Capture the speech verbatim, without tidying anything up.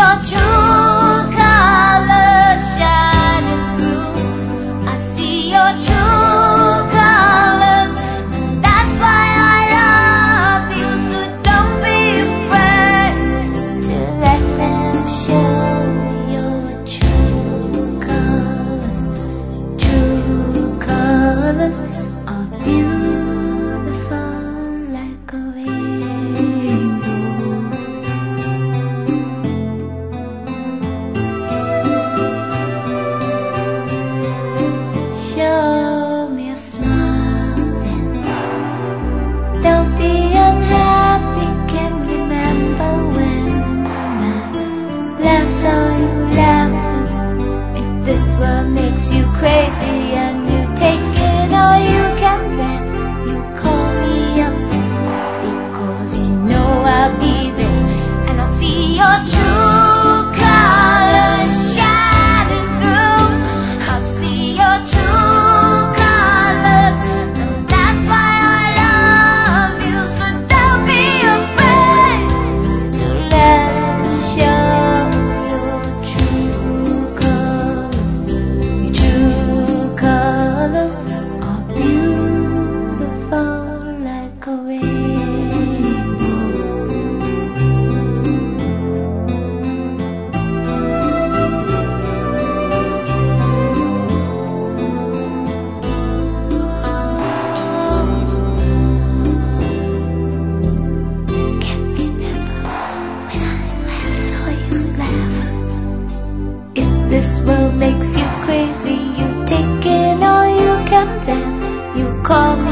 your true colors shining through. I see your true colors, and that's why I love you. So don't be afraid to let them show your true colors. True colors are beautiful like a rainbow. Show me a smile then. Don't be unhappy. Can remember when I last saw you laughing. If this world makes you crazy and you take it all you can bear, you call me up because you know I'll be there, and I'll see your true colors shining through. I'll see your true colors, and that's why I love you. So don't be afraid to let us show your true colors. Your true colors are beautiful like a rainbow. Can't remember when I last saw you laugh. If this world makes you crazy, you take it all you can bear. You call me